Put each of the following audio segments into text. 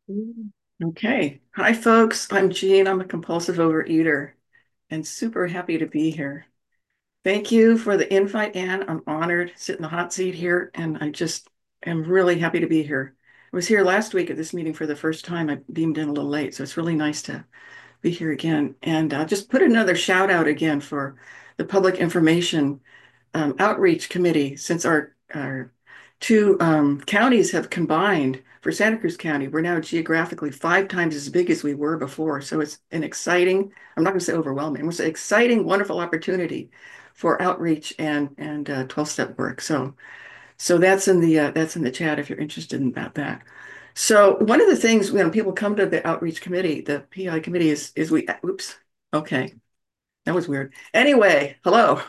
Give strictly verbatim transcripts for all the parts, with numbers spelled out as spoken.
Mm. Okay. Hi, folks. I'm Jean. I'm a compulsive overeater and super happy to be here. Thank you for the invite, Anne. I'm honored to sit in the hot seat here, and I just am really happy to be here. I was here last week at this meeting for the first time. I beamed in a little late, so it's really nice to be here again. And I'll just put another shout out again for the Public Information um, Outreach Committee, since our, our two um, counties have combined for Santa Cruz County. We're now geographically five times as big as we were before. So it's an exciting, I'm not going to say overwhelming, it's an exciting, wonderful opportunity for outreach and and uh, twelve-step work. So so that's in the uh, that's in the chat if you're interested in about that. So one of the things when people come to the outreach committee, the P I committee is is we oops, okay, that was weird. Anyway, hello.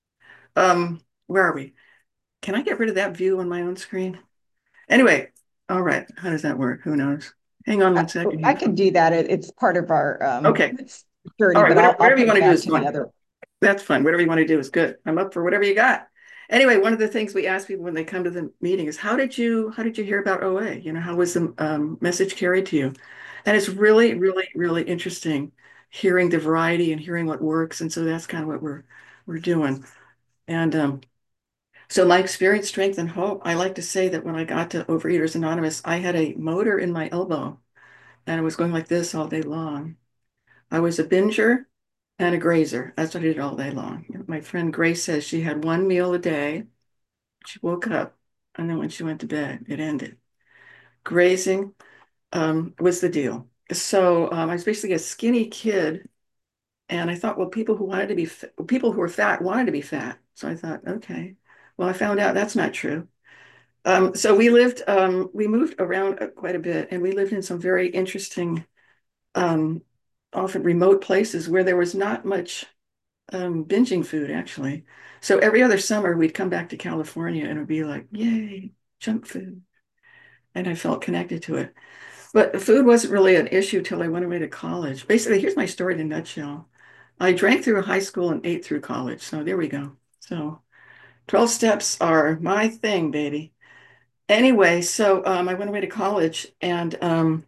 Um, where are we? Can I get rid of that view on my own screen? Anyway, all right. How does that work? Who knows? Hang on I, one second I here. can do that. It, it's part of our um, Okay. All journey, right. but Whatever, I'll I'll whatever you put want it to do back is to the fine. other. That's fine. Whatever you want to do is good. I'm up for whatever you got. Anyway, one of the things we ask people when they come to the meeting is how did you how did you hear about O A? You know, how was the um, message carried to you? And it's really, really, really interesting hearing the variety and hearing what works. And so that's kind of what we're we're doing. And um, so my experience, strength, and hope, I like to say that when I got to Overeaters Anonymous, I had a motor in my elbow and I was going like this all day long. I was a binger and a grazer. That's what I did all day long. My friend Grace says she had one meal a day. She woke up, and then when she went to bed, it ended. Grazing um, was the deal. So um, I was basically a skinny kid, and I thought, well, people who wanted to be people who were fat wanted to be fat. So I thought, okay. Well, I found out that's not true. Um, so we lived, um, we moved around uh, quite a bit, and we lived in some very interesting, um, often remote places where there was not much um, binging food, actually. So every other summer, we'd come back to California and it would be like, yay, junk food. And I felt connected to it. But food wasn't really an issue till I went away to college. Basically, here's my story in a nutshell. I drank through high school and ate through college. So there we go. So twelve steps are my thing, baby. Anyway, so um, I went away to college and um,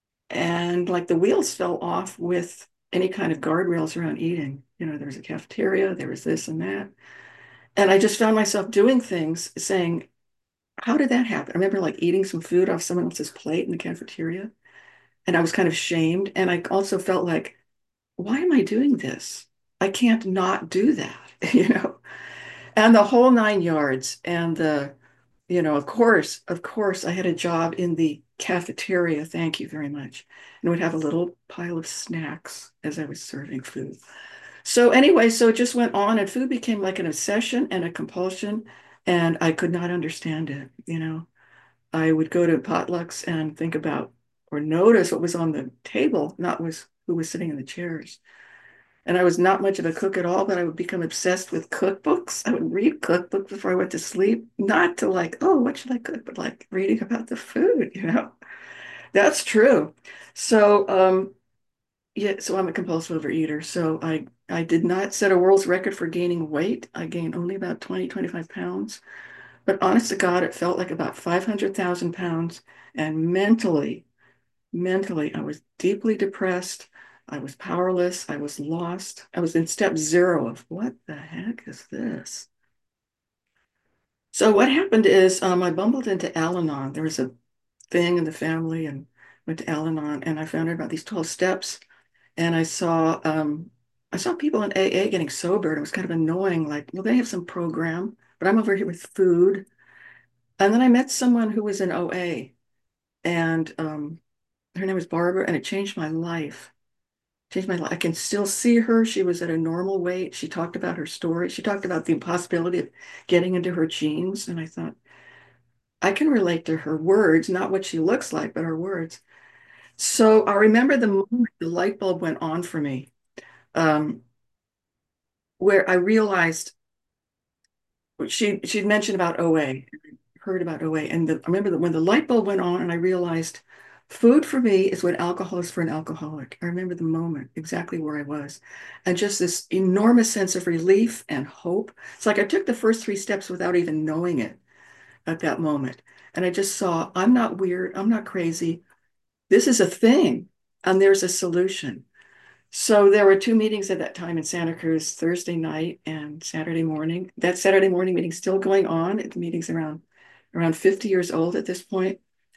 and like the wheels fell off with any kind of guardrails around eating. You know, there was a cafeteria, there was this and that. And I just found myself doing things saying, how did that happen? I remember like eating some food off someone else's plate in the cafeteria, and I was kind of shamed. And I also felt like, why am I doing this? I can't not do that, you know? And the whole nine yards. And the, you know, of course, of course, I had a job in the cafeteria. Thank you very much. And would have a little pile of snacks as I was serving food. So anyway, so it just went on and food became like an obsession and a compulsion, and I could not understand it, you know. I would go to potlucks and think about or notice what was on the table, not was who was sitting in the chairs. And I was not much of a cook at all, but I would become obsessed with cookbooks. I would read cookbooks before I went to sleep, not to like, oh, what should I cook, but like reading about the food, you know. That's true. So um yeah, so I'm a compulsive overeater. So I I did not set a world's record for gaining weight. I gained only about twenty, twenty-five pounds. But honest to God, it felt like about five hundred thousand pounds. And mentally, mentally, I was deeply depressed. I was powerless. I was lost. I was in step zero of what the heck is this? So what happened is um, I bumbled into Al-Anon. There was a thing in the family and went to Al-Anon, and I found out about these twelve steps. And I saw um, I saw people in A A getting sober, and it was kind of annoying. Like, well, they have some program, but I'm over here with food. And then I met someone who was in O A, and um, her name was Barbara, and it changed my life. Changed my life. I can still see her. She was at a normal weight. She talked about her story. She talked about the impossibility of getting into her genes, and I thought I can relate to her words, not what she looks like, but her words. So I remember the moment the light bulb went on for me, um, where I realized she she'd mentioned about O A, heard about O A, and the, I remember that when the light bulb went on, and I realized food for me is what alcohol is for an alcoholic. I remember the moment exactly where I was, and just this enormous sense of relief and hope. It's like I took the first three steps without even knowing it at that moment, and I just saw I'm not weird, I'm not crazy. this is a thing and there's a solution. So there were two meetings at that time in Santa Cruz, Thursday night and Saturday morning. That Saturday morning meeting still going on. The meeting's around around fifty years old at this point.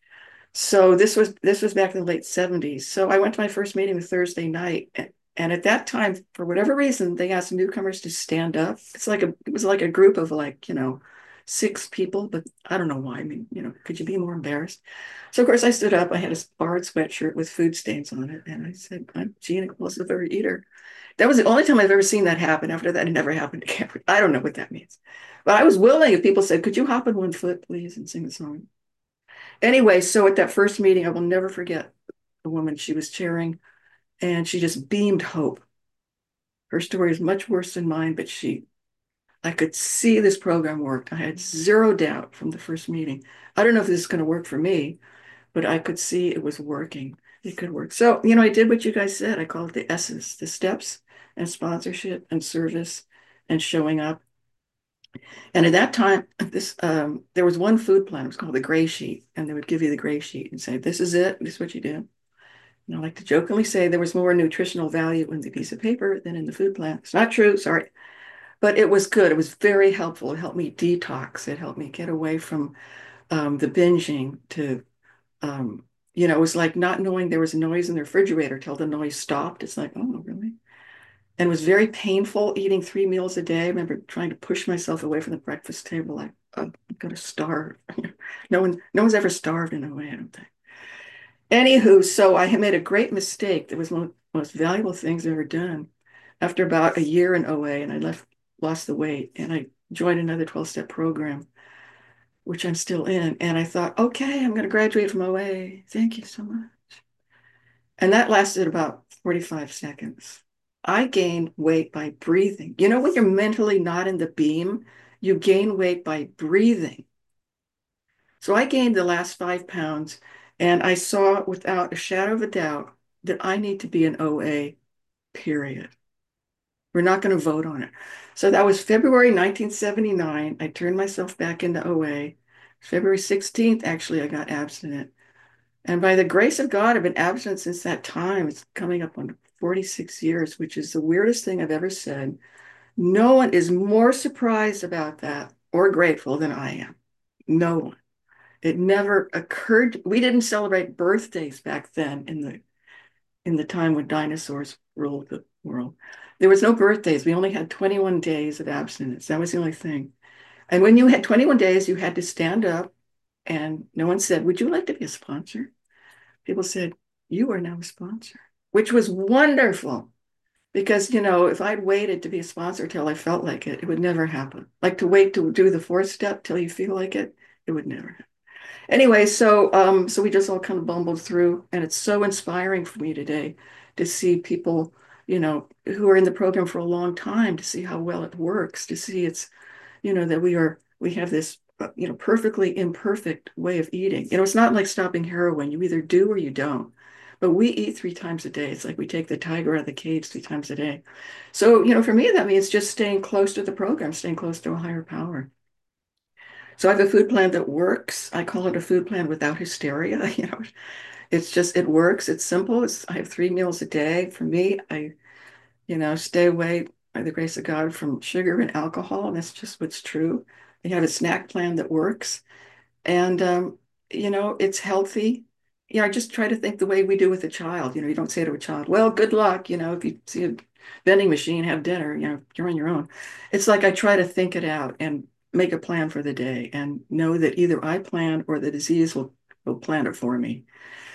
So this was this was back in the late seventies. So I went to my first meeting the Thursday night, and, and at that time, for whatever reason, they asked newcomers to stand up. It's like a it was like a group of like, you know, six people, but I don't know why. I mean, you know, could you be more embarrassed? So of course I stood up. I had a barred sweatshirt with food stains on it, and I said, "I'm Gene, explosive overeater." That was the only time I've ever seen that happen. After that, it never happened again. I don't know what that means. But I was willing if people said, "Could you hop in one foot, please, and sing the song?" Anyway, so at that first meeting, I will never forget the woman she was chairing, and she just beamed hope. Her story is much worse than mine, but she, I could see this program worked. I had zero doubt from the first meeting. I don't know if this is going to work for me, but I could see it was working. It could work. So, you know, I did what you guys said. I call it the S's, the steps and sponsorship and service and showing up. And at that time, this um, there was one food plan. It was called the gray sheet, and they would give you the gray sheet and say, "This is it. This is what you do." And I like to jokingly say there was more nutritional value in the piece of paper than in the food plan. It's not true, sorry, but it was good. It was very helpful. It helped me detox. It helped me get away from um, the binging. To um, you know, it was like not knowing there was a noise in the refrigerator till the noise stopped. It's like, oh, really? And it was very painful eating three meals a day. I remember trying to push myself away from the breakfast table, like, oh, I'm gonna starve. No one, no one's ever starved in a way, I don't think. Anywho, so I had made a great mistake. That was one of the most valuable things I've ever done. After about a year in O A, and I left, lost the weight, and I joined another twelve-step program, which I'm still in. And I thought, okay, I'm gonna graduate from O A. Thank you so much. And that lasted about forty-five seconds. I gained weight by breathing. You know, when you're mentally not in the beam, you gain weight by breathing. So I gained the last five pounds, and I saw without a shadow of a doubt that I need to be an O A, period. We're not going to vote on it. So that was February nineteen seventy-nine. I turned myself back into O A. February sixteenth, actually, I got abstinent. And by the grace of God, I've been abstinent since that time. It's coming up on forty-six years, which is the weirdest thing I've ever said. No one is more surprised about that or grateful than I am. No one. It never occurred. We didn't celebrate birthdays back then in the in the time when dinosaurs ruled the world. There was no birthdays. We only had twenty-one days of abstinence. That was the only thing. And when you had twenty-one days, you had to stand up, and no one said, "Would you like to be a sponsor?" People said, "You are now a sponsor," which was wonderful. Because, you know, if I'd waited to be a sponsor till I felt like it, it would never happen. Like to wait to do the fourth step till you feel like it, it would never happen. Anyway, so um, so we just all kind of bumbled through, and it's so inspiring for me today to see people, you know, who are in the program for a long time, to see how well it works, to see it's, you know, that we are we have this, uh, you know, perfectly imperfect way of eating. You know, it's not like stopping heroin. You either do or you don't. But we eat three times a day. It's like we take the tiger out of the cage three times a day. So, you know, for me, that means just staying close to the program, staying close to a higher power. So I have a food plan that works. I call it a food plan without hysteria. You know, it's just, it works. It's simple. It's, I have three meals a day. For me, I, you know, stay away by the grace of God from sugar and alcohol. And that's just what's true. I have a snack plan that works. And, um, you know, it's healthy. You know, I just try to think the way we do with a child. You know, you don't say to a child, well, good luck. You know, if you see a vending machine, have dinner, you know, you're on your own. It's like I try to think it out and make a plan for the day and know that either I plan or the disease will, will plan it for me.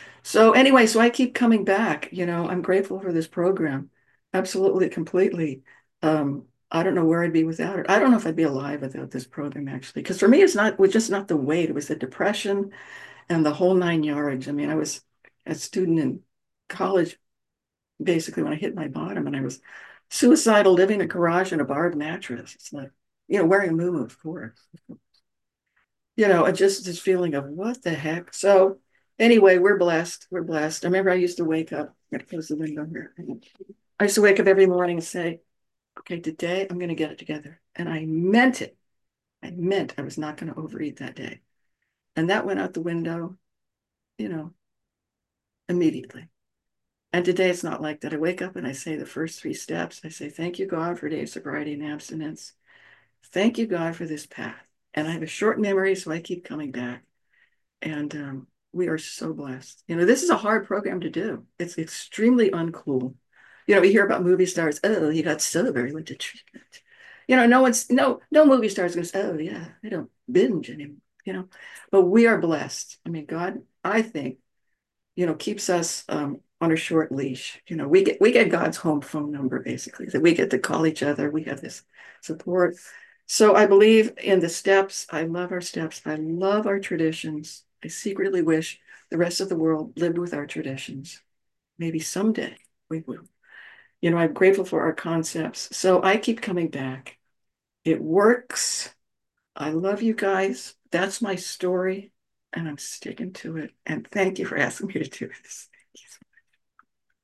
So anyway, so I keep coming back. You know, I'm grateful for this program. Absolutely, completely. Um, I don't know where I'd be without it. I don't know if I'd be alive without this program, actually. Because for me, it's not, it was just not the weight. It was the depression and the whole nine yards. I mean, I was a student in college, basically, when I hit my bottom, and I was suicidal, living in a garage in a barred mattress. It's like, you know, wearing a muumuu, of course. You know, just this feeling of what the heck. So anyway, we're blessed. We're blessed. I remember I used to wake up. I'm going to close the window here. I used to wake up every morning and say, okay, today I'm going to get it together. And I meant it. I meant I was not going to overeat that day. And that went out the window, you know, immediately. And today it's not like that. I wake up and I say the first three steps. I say, thank you, God, for days sobriety and abstinence. Thank you, God, for this path. And I have a short memory, so I keep coming back. And um, we are so blessed. You know, this is a hard program to do. It's extremely uncool. You know, we hear about movie stars. Oh, he got sober. He went to treatment. You know, no one's no no movie stars goes. Oh yeah, I don't binge anymore. You know, but we are blessed. I mean, God, I think, you know, keeps us um, on a short leash. You know, we get we get God's home phone number basically, that we get to call each other. We have this support. So I believe in the steps. I love our steps. I love our traditions. I secretly wish the rest of the world lived with our traditions. Maybe someday we will. You know, I'm grateful for our concepts. So I keep coming back. It works. I love you guys. That's my story, and I'm sticking to it. And thank you for asking me to do this.